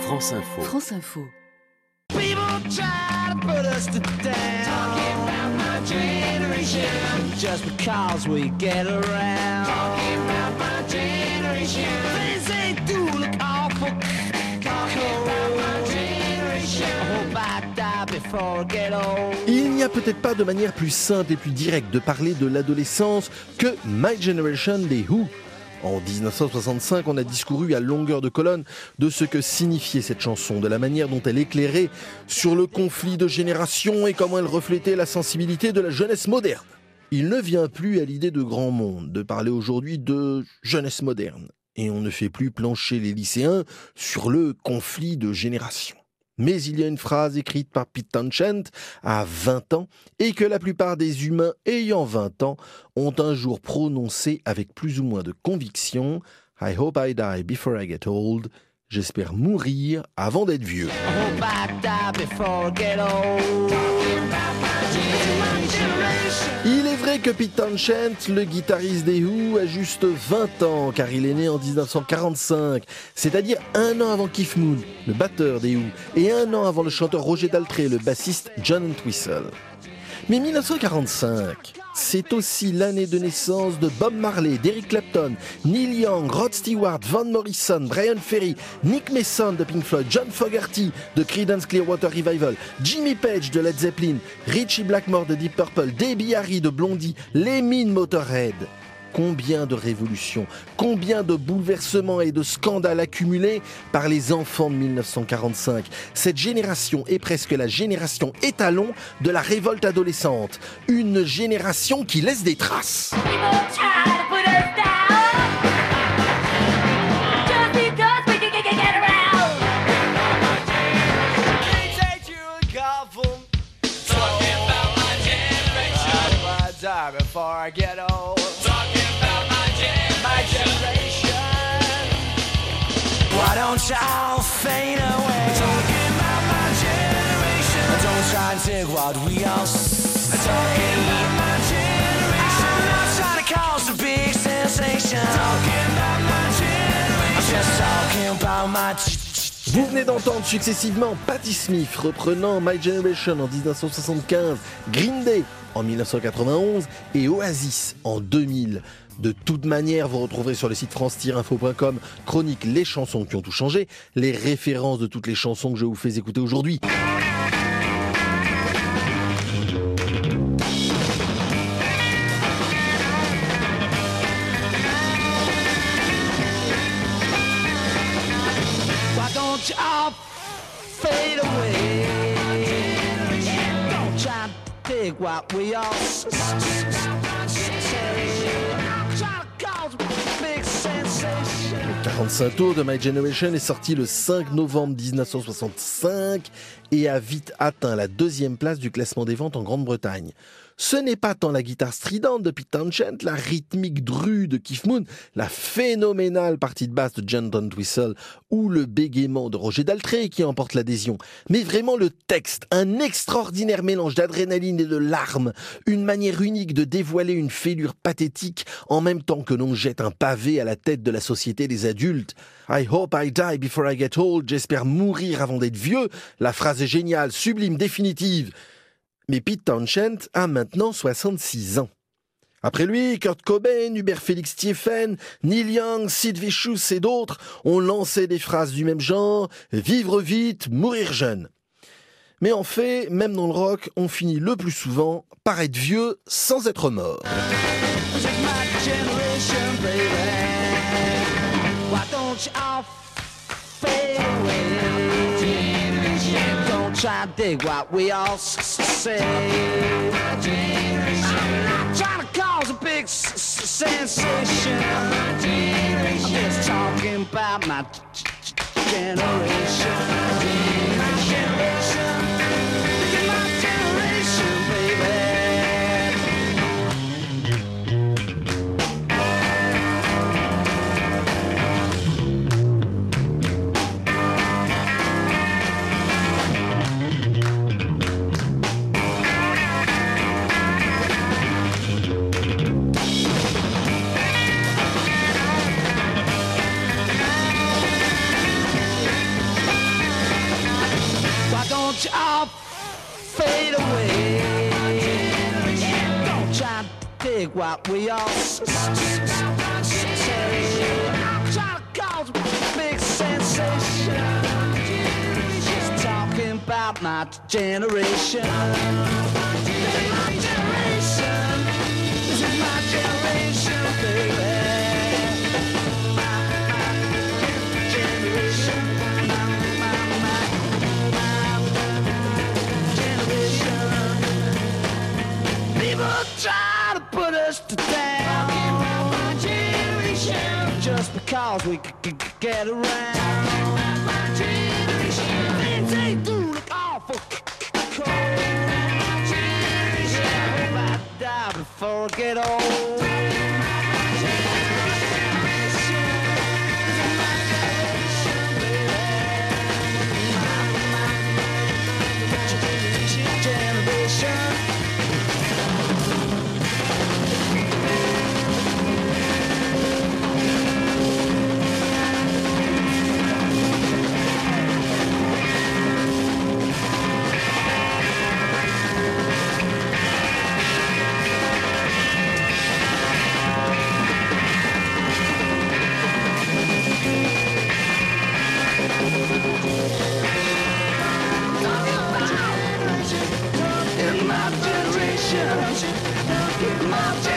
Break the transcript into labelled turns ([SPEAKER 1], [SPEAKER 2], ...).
[SPEAKER 1] France Info.
[SPEAKER 2] France Info.
[SPEAKER 3] People try to put us to down. Talking about my generation. Just because we get around. Talking about my generation. Things they do look awful. Talking about my generation. I hope I die before I get old.
[SPEAKER 4] Il n'y a peut-être pas de manière plus simple et plus directe de parler de l'adolescence que My Generation des Who. En 1965, on a discouru à longueur de colonne de ce que signifiait cette chanson, de la manière dont elle éclairait sur le conflit de génération et comment elle reflétait la sensibilité de la jeunesse moderne. Il ne vient plus à l'idée de grand monde de parler aujourd'hui de jeunesse moderne. Et on ne fait plus plancher les lycéens sur le conflit de génération. Mais il y a une phrase écrite par Pete Townshend à 20 ans et que la plupart des humains ayant 20 ans ont un jour prononcée avec plus ou moins de conviction. I hope I die before I get old. J'espère mourir avant d'être vieux.
[SPEAKER 3] I hope I die before I get old. Talking about my generation.
[SPEAKER 4] Il est vrai que Pete Townshend, le guitariste des Who, a juste 20 ans car il est né en 1945, c'est-à-dire un an avant Keith Moon, le batteur des Who, et un an avant le chanteur Roger Daltrey, le bassiste John Entwistle. Mais 1945, c'est aussi l'année de naissance de Bob Marley, d'Eric Clapton, Neil Young, Rod Stewart, Van Morrison, Brian Ferry, Nick Mason de Pink Floyd, John Fogerty de Creedence Clearwater Revival, Jimmy Page de Led Zeppelin, Ritchie Blackmore de Deep Purple, Debbie Harry de Blondie, Lemmy de Motorhead. Combien de révolutions, combien de bouleversements et de scandales accumulés par les enfants de 1945. Cette génération est presque la génération étalon de la révolte adolescente. Une génération qui laisse des traces.
[SPEAKER 3] Before I get old. Talking about my generation. Why don't y'all fade away? Talking about my generation. Don't try and take what we all say. Talking about my generation. I'm not trying to cause a big sensation. Talking about my generation. I'm just talking about my
[SPEAKER 4] Vous venez d'entendre successivement Patti Smith reprenant My Generation en 1975, Green Day en 1991 et Oasis en 2000. De toute manière, vous retrouverez sur le site france-info.com chronique les chansons qui ont tout changé, les références de toutes les chansons que je vous fais écouter aujourd'hui.
[SPEAKER 3] I'll fade away. Don't try to dig what we all say. I'm trying to cause a big sensation.
[SPEAKER 4] Le 45 tours de My Generation est sorti le 5 novembre 1965 et a vite atteint la 2e place du classement des ventes en Grande-Bretagne. Ce n'est pas tant la guitare stridente de Pete Townshend, la rythmique drue de Keith Moon, la phénoménale partie de basse de John Entwistle ou le bégaiement de Roger Daltrey qui emporte l'adhésion, mais vraiment le texte, un extraordinaire mélange d'adrénaline et de larmes, une manière unique de dévoiler une fêlure pathétique en même temps que l'on jette un pavé à la tête de la société des adultes. I hope I die before I get old, j'espère mourir avant d'être vieux. La phrase est géniale, sublime, définitive. Mais Pete Townshend a maintenant 66 ans. Après lui, Kurt Cobain, Hubert Félix Thieffen, Neil Young, Sid Vicious et d'autres ont lancé des phrases du même genre « Vivre vite, mourir jeune ». Mais en fait, même dans le rock, on finit le plus souvent par être vieux sans être mort.
[SPEAKER 3] Try to dig what we all say. I'm not trying to cause a big sensation. I'm just talking about my generation. My generation. My generation, baby. watch it all fade away. Don't try to dig what we all say. I'm trying to cause a big sensation. Just talking about my generation. This is my generation. This is my generation, baby. Try to put us to down. Talking about my generation. Just because we could get around. Talking about my generation. Things they do look awful cold. My generation. I hope I die before I get old. My generation, my generation.